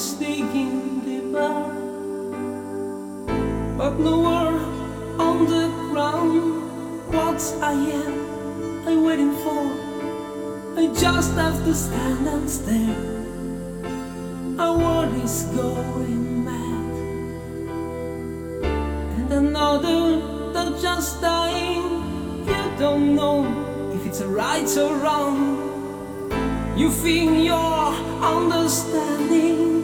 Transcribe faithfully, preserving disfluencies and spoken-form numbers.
is digging deeper, but nowhere on the ground. What I am, I waiting for. I just have to stand and stare. Our world is going mad, and another that just dying. You don't know if it's right or wrong. You think you're understanding.